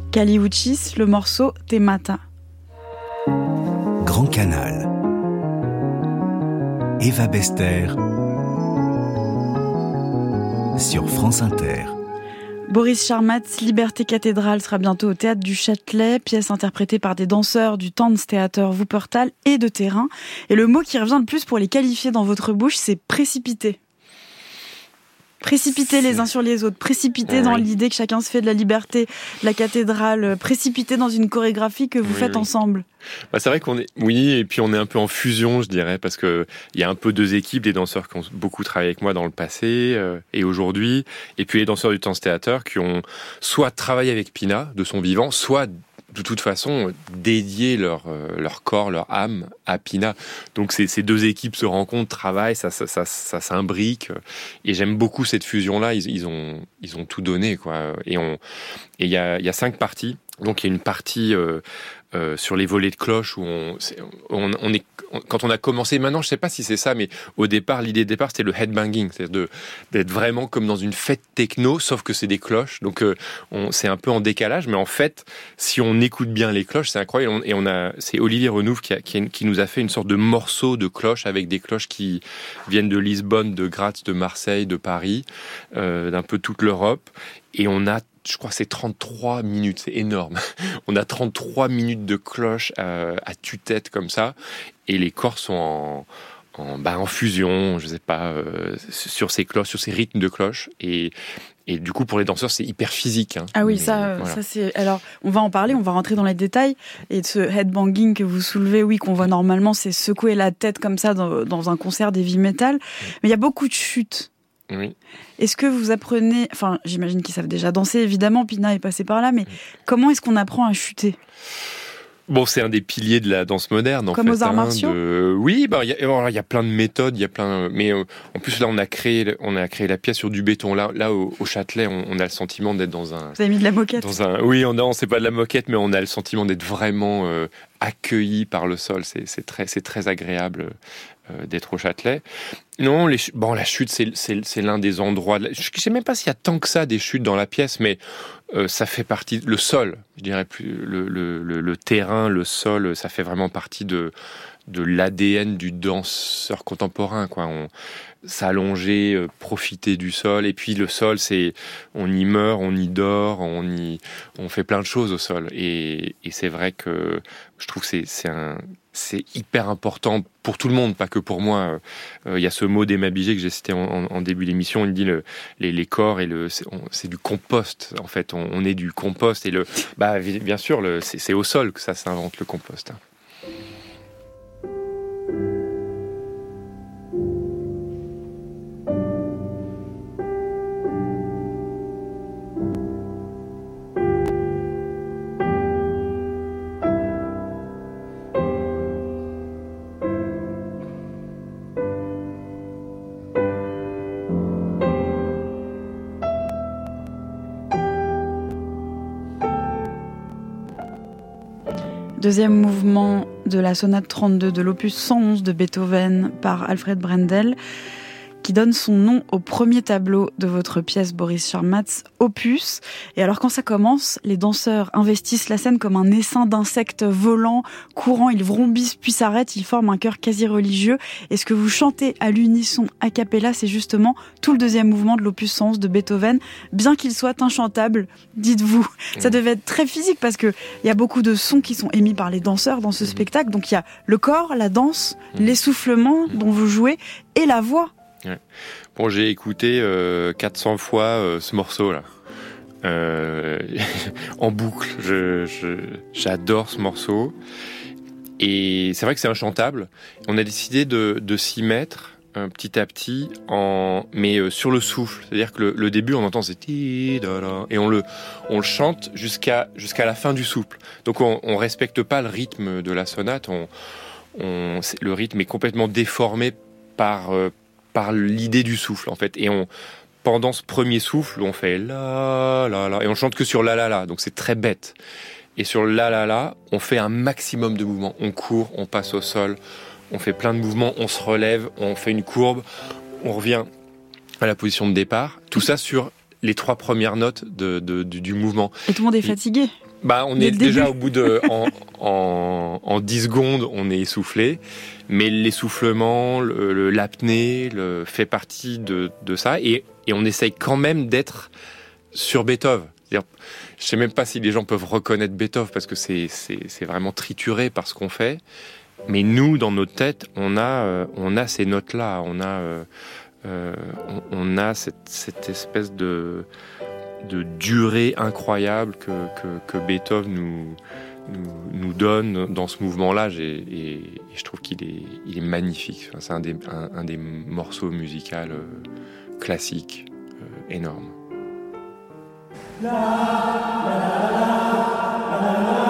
Kali Uchis, le morceau Te Mata. Grand Canal. Eva Bester sur France Inter. Boris Charmatz, Liberté cathédrale sera bientôt au Théâtre du Châtelet, pièce interprétée par des danseurs du Tanztheater Wuppertal et de terrain. Et le mot qui revient le plus pour les qualifier dans votre bouche, c'est précipité. Précipiter les uns sur les autres, précipiter oui. dans l'idée que chacun se fait de la liberté, de la cathédrale, précipiter dans une chorégraphie que vous oui, faites oui. ensemble. Bah, c'est vrai qu'on est, oui, et puis on est un peu en fusion, je dirais, parce que il y a un peu deux équipes, des danseurs qui ont beaucoup travaillé avec moi dans le passé euh, et aujourd'hui, et puis les danseurs du Tanztheater qui ont soit travaillé avec Pina de son vivant, soit de toute façon dédier leur euh, leur corps, leur âme à Pina. Donc ces ces deux équipes se rencontrent, travaillent, ça ça ça, ça s'imbrique. Et j'aime beaucoup cette fusion là. Ils ils ont ils ont tout donné quoi. Et on et il y a il y a cinq parties. Donc il y a une partie euh, euh, sur les volets de cloche où on on, on est quand on a commencé, maintenant je sais pas si c'est ça, mais au départ l'idée de départ c'était le headbanging, c'est de d'être vraiment comme dans une fête techno, sauf que c'est des cloches, donc euh, on c'est un peu en décalage, mais en fait si on écoute bien les cloches, c'est incroyable. Et on a c'est Olivier Renouve qui a, qui, a, qui nous a fait une sorte de morceau de cloches avec des cloches qui viennent de Lisbonne, de Graz, de Marseille, de Paris, euh, d'un peu toute l'Europe, et on a je crois que c'est trente-trois minutes, c'est énorme. On a trente-trois minutes de cloche à, à tue-tête comme ça, et les corps sont en, en, bah, en fusion, je sais pas, euh, sur ces cloches, sur ces rythmes de cloche, et, et du coup pour les danseurs c'est hyper physique. Hein. Ah oui, Mais, ça, voilà. ça c'est. Alors on va en parler, on va rentrer dans les détails, et de ce headbanging que vous soulevez, oui, qu'on voit normalement, c'est secouer la tête comme ça dans, dans un concert d'heavy metal, mais il y a beaucoup de chutes. Oui. Est-ce que vous apprenez, enfin j'imagine qu'ils savent déjà danser, évidemment, Pina est passé par là, mais comment est-ce qu'on apprend à chuter ? Bon, c'est un des piliers de la danse moderne, en Comme fait. aux arts hein, martiaux de... Oui, bah il y, y a plein de méthodes, il y a plein. Mais euh, en plus là, on a créé, on a créé la pièce sur du béton. Là, là au, au Châtelet, on, on a le sentiment d'être dans un. Vous avez mis de la moquette. Dans un. Oui, on a, c'est pas de la moquette, mais on a le sentiment d'être vraiment euh, accueilli par le sol. C'est, c'est très, c'est très agréable euh, d'être au Châtelet. Non, les ch... bon, la chute, c'est, c'est, c'est l'un des endroits. De la... Je ne sais même pas s'il y a tant que ça des chutes dans la pièce, mais euh, ça fait partie. Le sol, je dirais plus le, le, le, le terrain, le sol, ça fait vraiment partie de de l'A D N du danseur contemporain, quoi. On s'allonger, euh, profiter du sol, et puis le sol, c'est on y meurt, on y dort, on y on fait plein de choses au sol, et, et c'est vrai que je trouve que c'est c'est un c'est hyper important pour tout le monde, pas que pour moi. Il euh, y a ce mot d'Emma Biget que j'ai cité en, en, en début d'émission. Il dit le, les, les corps et le, c'est, on, c'est du compost. En fait, on, on est du compost, et le, bah bien sûr, le, c'est, c'est au sol que ça s'invente, le compost. Deuxième mouvement de la sonate trente-deux de l'opus cent onze de Beethoven par Alfred Brendel, qui donne son nom au premier tableau de votre pièce, Boris Charmatz, Opus. Et alors quand ça commence, les danseurs investissent la scène comme un essaim d'insectes volants, courant, ils vrombissent puis s'arrêtent, ils forment un chœur quasi religieux. Et ce que vous chantez à l'unisson a cappella, c'est justement tout le deuxième mouvement de l'opus cent onze de Beethoven, bien qu'il soit inchantable, dites-vous. Ça devait être très physique parce que il y a beaucoup de sons qui sont émis par les danseurs dans ce spectacle. Donc il y a le corps, la danse, l'essoufflement dont vous jouez et la voix. Ouais. Bon, j'ai écouté euh, quatre cents fois euh, ce morceau-là, euh, en boucle. Je, je, j'adore ce morceau. Et c'est vrai que c'est inchantable. On a décidé de, de s'y mettre euh, petit à petit, en, mais euh, sur le souffle. C'est-à-dire que le, le début, on entend c'est et on le, on le chante jusqu'à, jusqu'à la fin du souffle. Donc on, on respecte pas le rythme de la sonate. On, on, le rythme est complètement déformé par euh, par l'idée du souffle, en fait. Et on, pendant ce premier souffle, on fait la la la, et on chante que sur la la la, donc c'est très bête. Et sur la la la, on fait un maximum de mouvements. On court, on passe au sol, on fait plein de mouvements, on se relève, on fait une courbe, on revient à la position de départ. Tout ça sur les trois premières notes de, de, du, du mouvement. Et tout le monde est fatigué. Bah, on est déjà début. Au bout de... En, en, en dix secondes, on est essoufflé. Mais l'essoufflement, le, le, l'apnée le, fait partie de, de ça. Et, et on essaye quand même d'être sur Beethoven. C'est-à-dire, je ne sais même pas si les gens peuvent reconnaître Beethoven parce que c'est, c'est, c'est vraiment trituré par ce qu'on fait. Mais nous, dans notre tête, on a, euh, on a ces notes-là. On a, euh, euh, on, on a cette, cette espèce de... de durée incroyable que, que, que Beethoven nous, nous, nous donne dans ce mouvement-là. J'ai, et, et je trouve qu'il est, il est magnifique. Enfin, c'est un des, un, un des morceaux musicaux euh, classiques, euh, énormes. La, la, la, la, la, la.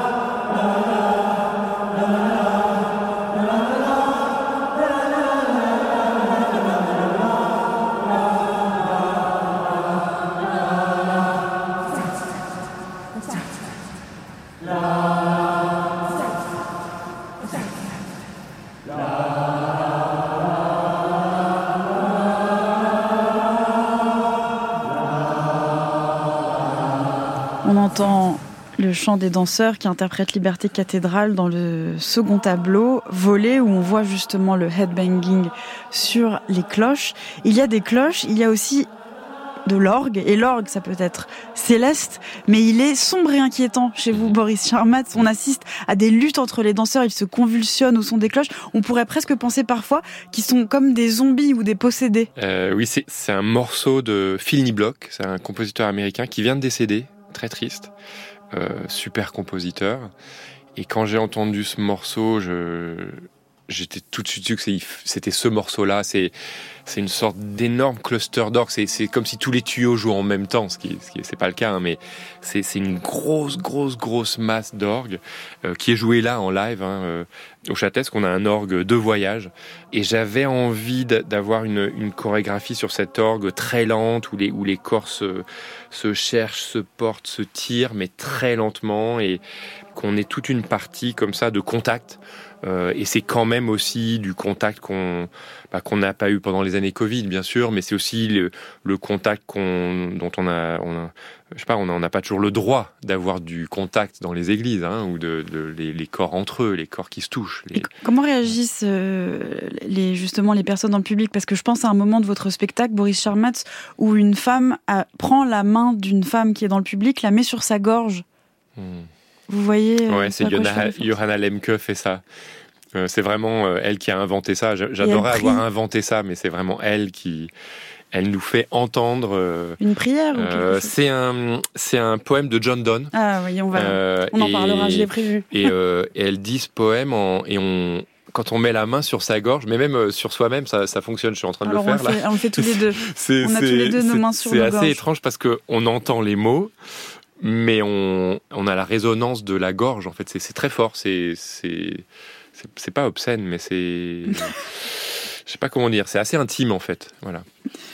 On entend le chant des danseurs qui interprètent Liberté cathédrale dans le second tableau, Volée, où on voit justement le headbanging sur les cloches. Il y a des cloches, il y a aussi de l'orgue, et l'orgue, ça peut être céleste, mais il est sombre et inquiétant chez vous, Boris Charmatz. On assiste à des luttes entre les danseurs, ils se convulsionnent au son des cloches. On pourrait presque penser parfois qu'ils sont comme des zombies ou des possédés. Euh, oui, c'est, c'est un morceau de Phil Niblock, c'est un compositeur américain qui vient de décéder, très triste, euh, super compositeur. Et quand j'ai entendu ce morceau, je... j'étais tout de suite sûr que c'était ce morceau-là. C'est, c'est une sorte d'énorme cluster d'orgue. C'est, c'est comme si tous les tuyaux jouent en même temps, ce qui, ce qui c'est pas le cas, hein, mais c'est, c'est une grosse, grosse, grosse masse d'orgue euh, qui est jouée là en live hein, euh, au Châtesque. On a un orgue de voyage, et j'avais envie d'avoir une, une chorégraphie sur cet orgue très lente où les, où les corps se, se cherchent, se portent, se tirent, mais très lentement, et qu'on ait toute une partie comme ça de contact. Euh, et c'est quand même aussi du contact qu'on bah, qu'on n'a pas eu pendant les années Covid, bien sûr, mais c'est aussi le, le contact qu'on, dont on a, on a, je sais pas, on n'a pas toujours le droit d'avoir du contact dans les églises, hein, ou de, de les, les corps entre eux, les corps qui se touchent. Les... Comment réagissent euh, les, justement les personnes dans le public ? Parce que je pense à un moment de votre spectacle, Boris Charmatz, où une femme a, prend la main d'une femme qui est dans le public, la met sur sa gorge. Hmm. Vous voyez euh, Ouais, c'est Johanna, Johanna Lemke fait ça. Euh, c'est vraiment euh, elle qui a inventé ça. J'adorais avoir inventé ça, mais c'est vraiment elle qui, elle nous fait entendre. Euh, Une prière. euh, C'est un, c'est un poème de John Donne. Ah oui, on va, euh, on en et, parlera. Je l'ai prévu. Et, euh, et elle dit ce poème en, et on. Quand on met la main sur sa gorge, mais même sur soi-même, ça, ça fonctionne. Je suis en train de Alors le faire on le fait, là. On le fait tous les deux. C'est, on a tous les deux nos mains sur nos gorges. C'est assez étrange parce que on entend les mots, mais on, on a la résonance de la gorge. En fait, c'est, c'est très fort. C'est, c'est, c'est, c'est pas obscène, mais c'est, je sais pas comment dire. C'est assez intime en fait. Voilà.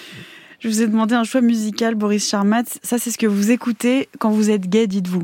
Je vous ai demandé un choix musical, Boris Charmatz. Ça, c'est ce que vous écoutez quand vous êtes gay, dites-vous.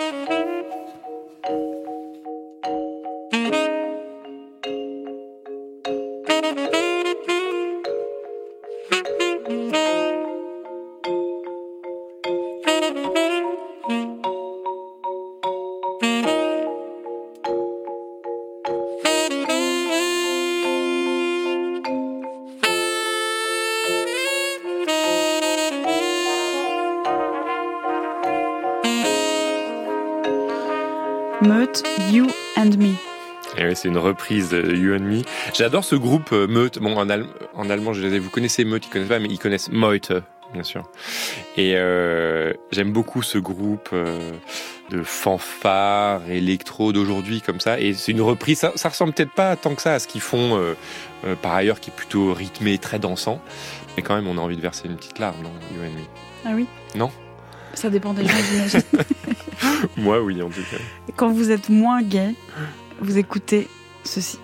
Meute, You and Me. Et oui, c'est une reprise de You and Me. J'adore ce groupe euh, Meute. Bon, en, al- en allemand, je les ai, vous connaissez Meute, ils connaissent pas, mais ils connaissent Meute, bien sûr. Et euh, j'aime beaucoup ce groupe euh, de fanfare électro d'aujourd'hui comme ça. Et c'est une reprise. Ça, ça ressemble peut-être pas tant que ça à ce qu'ils font euh, euh, par ailleurs, qui est plutôt rythmé, très dansant. Mais quand même, on a envie de verser une petite larme dans You and Me. Ah oui. Non. Ça dépend des gens, j'imagine. Moi, oui, en tout cas. Quand vous êtes moins gay, vous écoutez ceci.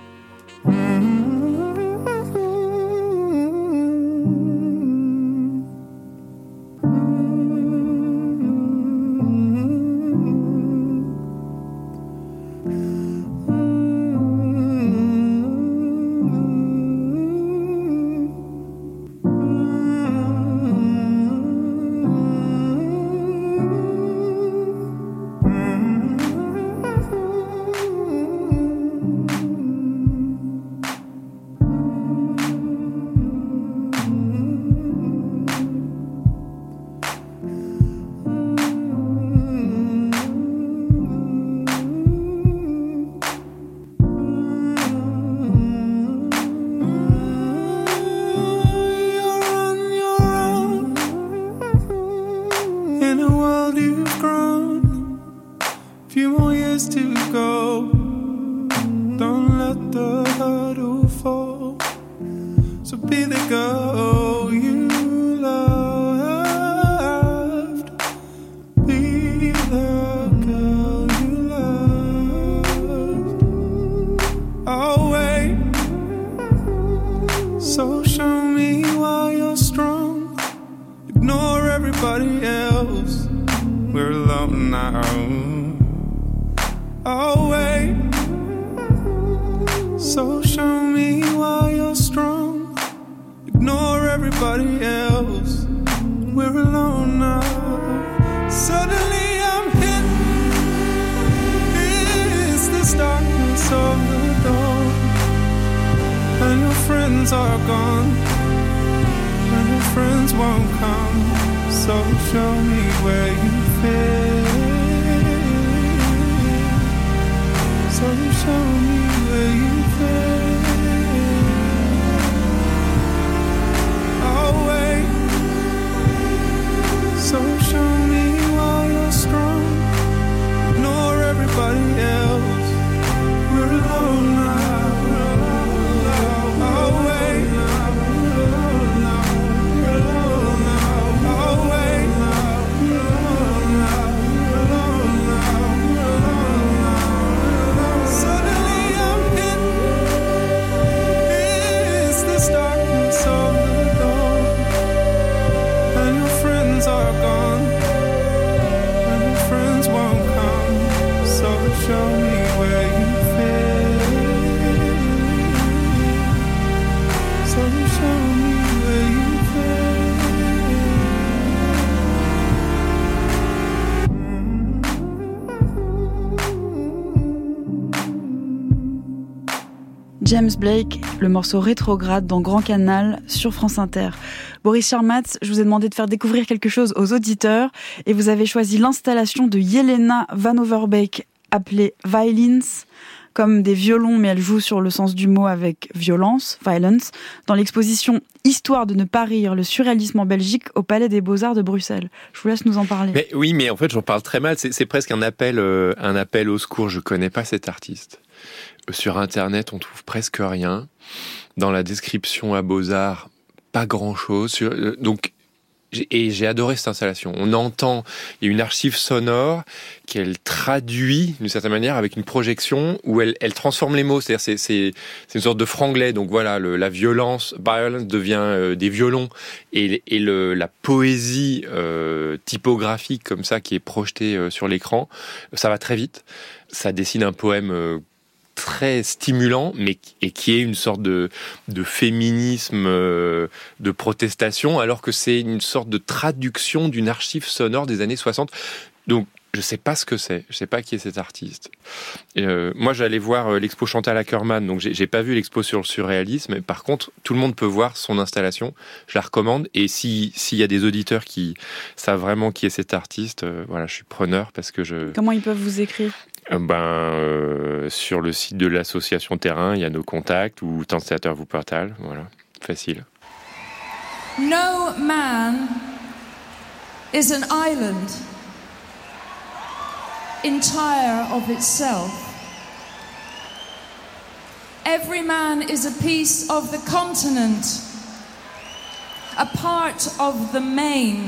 is to go. Don't let the hurdle fall. So be the girl you loved. Be the girl you loved. I'll wait. So show me why you're strong. Ignore everybody else. We're alone now. I'll wait. So show me why you're strong. Ignore everybody else. We're alone now. Suddenly I'm hit. It's this darkness of the dawn. And your friends are gone. And your friends won't come. So show me where you fit. So show me where you fit. I'll wait. So show me why you're strong. Ignore everybody else. We're alone now. I'll wait. James Blake, le morceau Rétrograde dans Grand Canal sur France Inter. Boris Charmatz, je vous ai demandé de faire découvrir quelque chose aux auditeurs et vous avez choisi l'installation de Jelena Van Overbeek appelée Violence, comme des violons, mais elle joue sur le sens du mot avec violence, violence, dans l'exposition Histoire de ne pas rire, le surréalisme en Belgique au Palais des Beaux-Arts de Bruxelles. Je vous laisse nous en parler. Mais oui, mais en fait, j'en parle très mal. C'est, c'est presque un appel, euh, un appel au secours. Je connais pas cet artiste. Sur Internet, on trouve presque rien. Dans la description à Beaux-Arts, pas grand-chose. Sur, euh, donc, et j'ai adoré cette installation. On entend, il y a une archive sonore qu'elle traduit d'une certaine manière avec une projection où elle, elle transforme les mots. C'est-à-dire, c'est, c'est, c'est une sorte de franglais. Donc voilà, le, la violence, violence devient euh, des violons et, et le, la poésie euh, typographique comme ça qui est projetée euh, sur l'écran, ça va très vite. Ça dessine un poème euh, très stimulant, mais et qui est une sorte de, de féminisme, euh, de protestation, alors que c'est une sorte de traduction d'une archive sonore des années soixante. Donc, je sais pas ce que c'est, je sais pas qui est cet artiste. Et euh, moi, j'allais voir euh, l'expo Chantal Ackerman, donc j'ai, j'ai pas vu l'expo sur le surréalisme, mais par contre, tout le monde peut voir son installation, je la recommande, et si, s'il y a des auditeurs qui savent vraiment qui est cet artiste, euh, voilà, je suis preneur, parce que je... Comment ils peuvent vous écrire ? Ben, euh, sur le site de l'association Terrain, il y a nos contacts, ou Tanztheater Wuppertal, voilà, facile. No man is an island, entire of itself. Every man is a piece of the continent, a part of the main.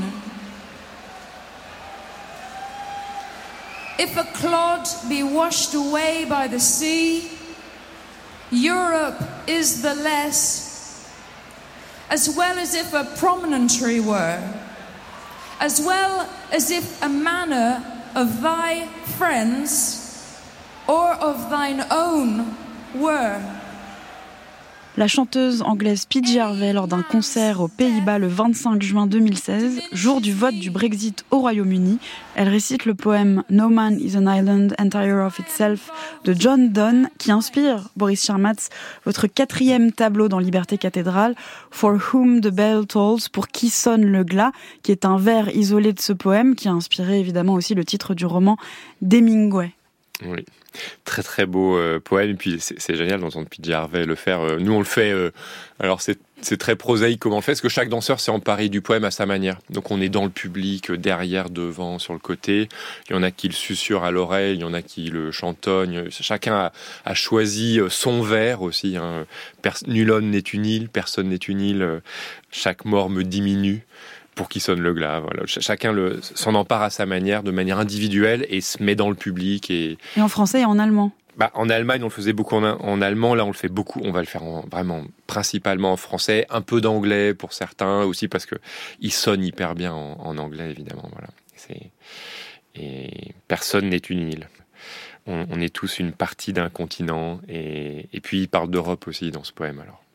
If a clod be washed away by the sea, Europe is the less, as well as if a promontory were, as well as if a manor of thy friends or of thine own were. La chanteuse anglaise Pidgey Harvey, lors d'un concert aux Pays-Bas le vingt-cinq juin deux mille seize, jour du vote du Brexit au Royaume-Uni, elle récite le poème « No man is an island entire of itself » de John Donne, qui inspire, Boris Charmatz, votre quatrième tableau dans Liberté Cathédrale, « For whom the bell tolls », pour qui sonne le glas, qui est un vers isolé de ce poème, qui a inspiré évidemment aussi le titre du roman d'Hemingway. Oui, très très beau euh, poème, et puis c'est, c'est génial d'entendre P J Harvey le faire. Euh, nous on le fait, euh, alors c'est, c'est très prosaïque comment on le fait, parce que chaque danseur s'est emparé du poème à sa manière. Donc on est dans le public, derrière, devant, sur le côté. Il y en a qui le susurrent à l'oreille, il y en a qui le chantonnent. Chacun a, a choisi son vers aussi. Hein. Pers- nul homme n'est une île, personne n'est une île. Chaque mort me diminue pour qu'il sonne le glas. Voilà. Ch- chacun le, s'en empare à sa manière, de manière individuelle, et se met dans le public. Et, et en français et en allemand. Bah, en Allemagne, on le faisait beaucoup en, en allemand. Là, on le fait beaucoup. On va le faire en, vraiment principalement en français. Un peu d'anglais pour certains aussi, parce que il sonne hyper bien en, en anglais, évidemment. Voilà. C'est... Et personne n'est une île. On, on est tous une partie d'un continent. Et, et puis, il parle d'Europe aussi dans ce poème. Alors.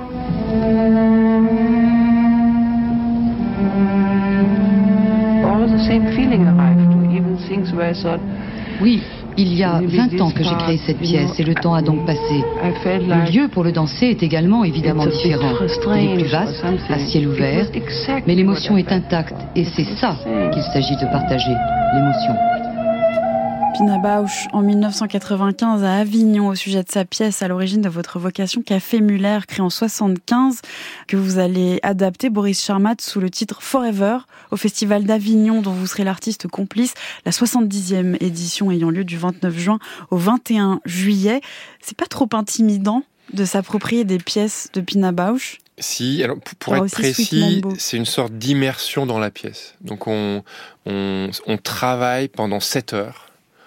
Oui, il y a vingt ans que j'ai créé cette pièce et le temps a donc passé. Le lieu pour le danser est également évidemment différent. Il est plus vaste, à ciel ouvert, mais l'émotion est intacte et c'est ça qu'il s'agit de partager, l'émotion. Pina Bausch, en dix-neuf cent quatre-vingt-quinze à Avignon, au sujet de sa pièce à l'origine de votre vocation Café Muller, créée en soixante-quinze, que vous allez adapter, Boris Charmat, sous le titre Forever, au Festival d'Avignon, dont vous serez l'artiste complice, la soixante-dixième édition ayant lieu du vingt-neuf juin au vingt et un juillet. C'est pas trop intimidant de s'approprier des pièces de Pina Bausch ? Si, alors pour, pour être précis, c'est une sorte d'immersion dans la pièce. Donc on, on, on travaille pendant sept heures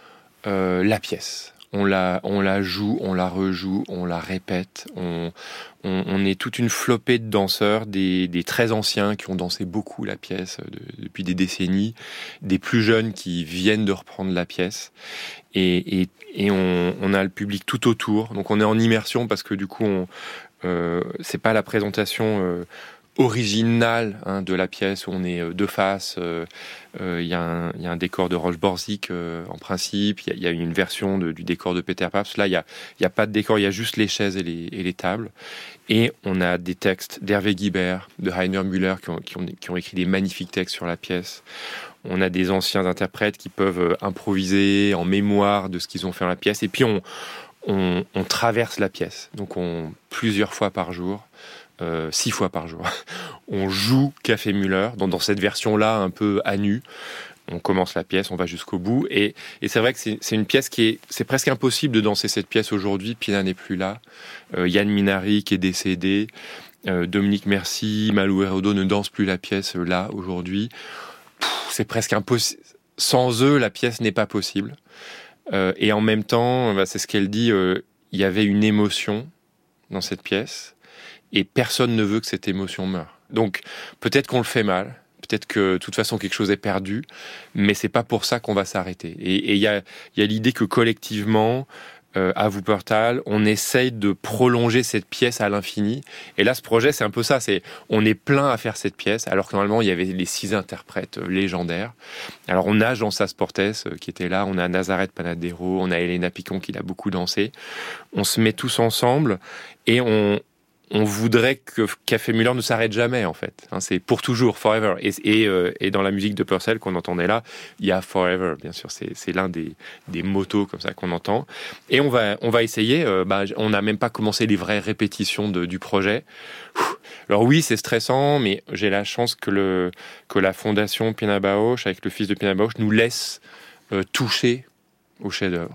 Euh, la pièce. On la, on la joue, on la rejoue, on la répète. On, on, on est toute une flopée de danseurs, des, des très anciens qui ont dansé beaucoup la pièce de, depuis des décennies, des plus jeunes qui viennent de reprendre la pièce. Et, et, et on, on a le public tout autour. Donc on est en immersion parce que du coup, on, euh, c'est pas la présentation euh, originale hein, de la pièce où on est de face. Il euh, euh, y, y a un décor de Roche Borzik euh, en principe. Il y, y a une version de, du décor de Peter Pabst. Là, il y a, y a pas de décor, il y a juste les chaises et les, et les tables. Et on a des textes d'Hervé Guibert, de Heiner Müller qui ont, qui, ont, qui ont écrit des magnifiques textes sur la pièce. On a des anciens interprètes qui peuvent improviser en mémoire de ce qu'ils ont fait dans la pièce. Et puis on, on, on traverse la pièce. Donc on, plusieurs fois par jour. Euh, six fois par jour. On joue Café Muller dans, dans cette version-là un peu à nu. On commence la pièce, on va jusqu'au bout. Et, et c'est vrai que c'est, c'est une pièce qui est... C'est presque impossible de danser cette pièce aujourd'hui. Pina n'est plus là. Euh, Yann Minary qui est décédé. Euh, Dominique Merci, Malou Herodo ne dansent plus la pièce euh, là, aujourd'hui. Pff, c'est presque impossible. Sans eux, la pièce n'est pas possible. Euh, et en même temps, bah, c'est ce qu'elle dit, euh, il y avait une émotion dans cette pièce. Et personne ne veut que cette émotion meure. Donc, peut-être qu'on le fait mal, peut-être que, de toute façon, quelque chose est perdu, mais c'est pas pour ça qu'on va s'arrêter. Et il y a, y a l'idée que, collectivement, euh, à Wuppertal, on essaye de prolonger cette pièce à l'infini. Et là, ce projet, c'est un peu ça. C'est, on est plein à faire cette pièce, alors que, normalement, il y avait les six interprètes légendaires. Alors, on a Jean Sasportes, euh, qui était là, on a Nazareth Panadero, on a Elena Picon, qui l'a beaucoup dansé. On se met tous ensemble, et on... On voudrait que Café Muller ne s'arrête jamais, en fait. Hein, c'est pour toujours, forever. Et, et, euh, et dans la musique de Purcell qu'on entendait là, il y a forever, bien sûr. C'est, c'est l'un des, des motos comme ça qu'on entend. Et on va, on va essayer. Euh, bah, on n'a même pas commencé les vraies répétitions de, du projet. Alors oui, c'est stressant, mais j'ai la chance que, le, que la fondation Pina Bausch, avec le fils de Pina Bausch, nous laisse euh, toucher au chef-d'œuvre.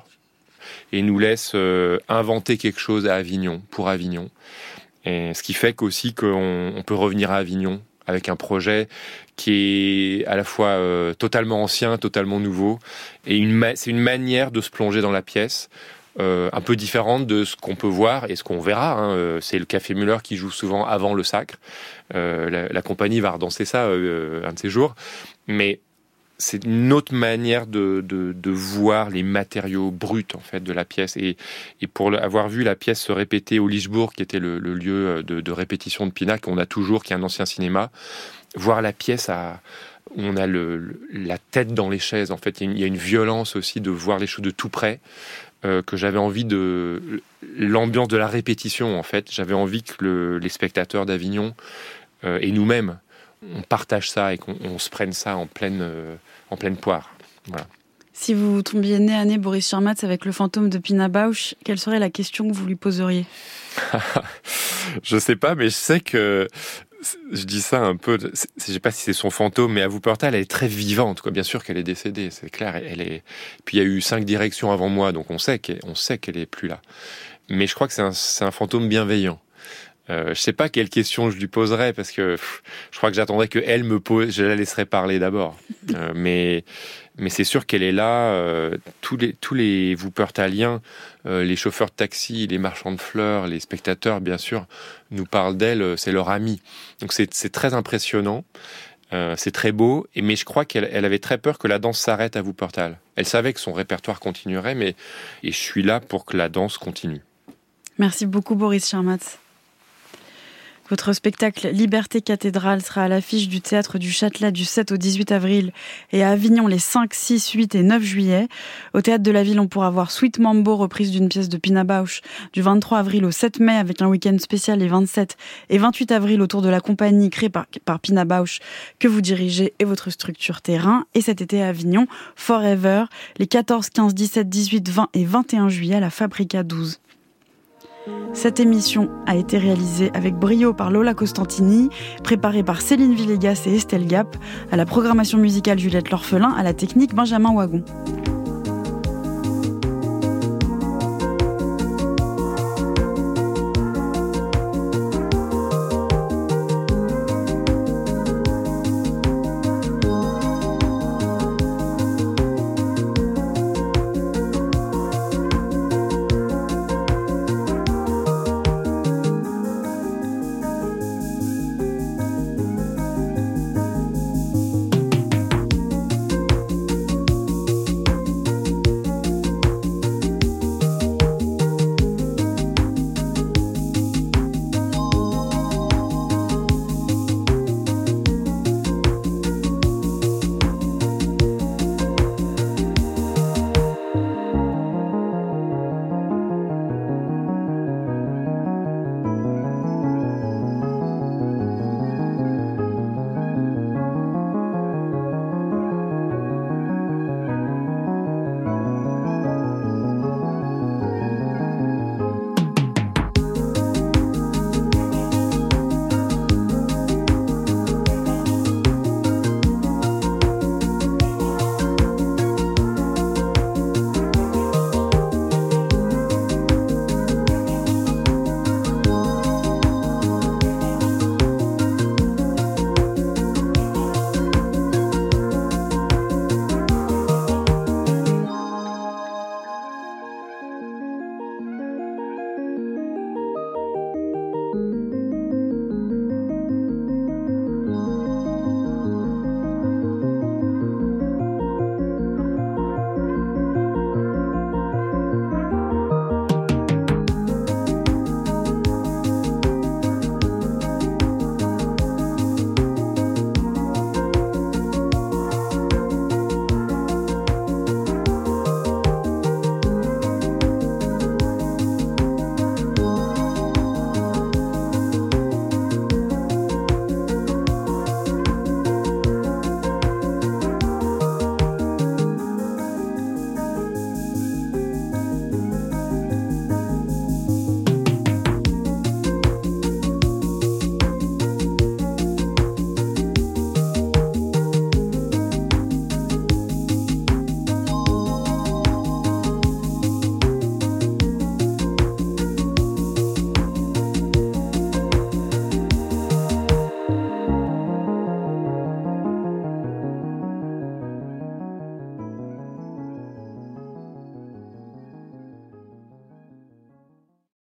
Et nous laisse euh, inventer quelque chose à Avignon, pour Avignon. Et ce qui fait qu'aussi qu'on on peut revenir à Avignon avec un projet qui est à la fois euh, totalement ancien, totalement nouveau, et une ma- c'est une manière de se plonger dans la pièce, euh, un peu différente de ce qu'on peut voir et ce qu'on verra. Hein. C'est le Café Muller qui joue souvent avant le Sacre. Euh, la, la compagnie va redanser ça euh, un de ces jours, mais c'est une autre manière de, de, de voir les matériaux bruts en fait de la pièce. Et, et pour avoir vu la pièce se répéter au Lichbourg, qui était le, le lieu de, de répétition de Pina, qu'on a toujours, qui est un ancien cinéma, voir la pièce à, on a le, le, la tête dans les chaises. En fait, il y a une, il y a une violence aussi de voir les choses de tout près, euh, que j'avais envie de... L'ambiance de la répétition, en fait. J'avais envie que le, les spectateurs d'Avignon euh, et nous-mêmes, on partage ça et qu'on on se prenne ça en pleine, euh, en pleine poire. Voilà. Si vous tombiez nez à nez, Boris Charmatz, avec le fantôme de Pina Bausch, quelle serait la question que vous lui poseriez ? Je sais pas, mais je sais que je dis ça un peu, je sais pas si c'est son fantôme, mais à Wuppertal, elle est très vivante, quoi. Bien sûr qu'elle est décédée, c'est clair. Elle est. Puis il y a eu cinq directions avant moi, donc on sait qu'elle, on sait qu'elle est plus là. Mais je crois que c'est un, c'est un fantôme bienveillant. Euh, je sais pas quelle question je lui poserais, parce que pff, je crois que j'attendrais qu'elle me pose, je la laisserais parler d'abord. Euh, mais mais c'est sûr qu'elle est là. Euh, tous les tous les Wuppertaliens, euh, les chauffeurs de taxi, les marchands de fleurs, les spectateurs, bien sûr, nous parlent d'elle. C'est leur amie. Donc c'est c'est très impressionnant. Euh, c'est très beau. Et mais je crois qu'elle elle avait très peur que la danse s'arrête à Wuppertal. Elle savait que son répertoire continuerait, mais et je suis là pour que la danse continue. Merci beaucoup, Boris Charmatz. Votre spectacle Liberté Cathédrale sera à l'affiche du Théâtre du Châtelet du sept au dix-huit avril et à Avignon les cinq, six, huit et neuf juillet. Au Théâtre de la Ville, on pourra voir Sweet Mambo, reprise d'une pièce de Pina Bausch, du vingt-trois avril au sept mai avec un week-end spécial les vingt-sept et vingt-huit avril autour de la compagnie créée par, par Pina Bausch que vous dirigez et votre structure Terrain. Et cet été à Avignon, Forever, les quatorze, quinze, dix-sept, dix-huit, vingt et vingt et un juillet à la Fabrica douze. Cette émission a été réalisée avec brio par Lola Costantini, préparée par Céline Villegas et Estelle Gap, à la programmation musicale Juliette L'Orphelin, à la technique Benjamin Wagon.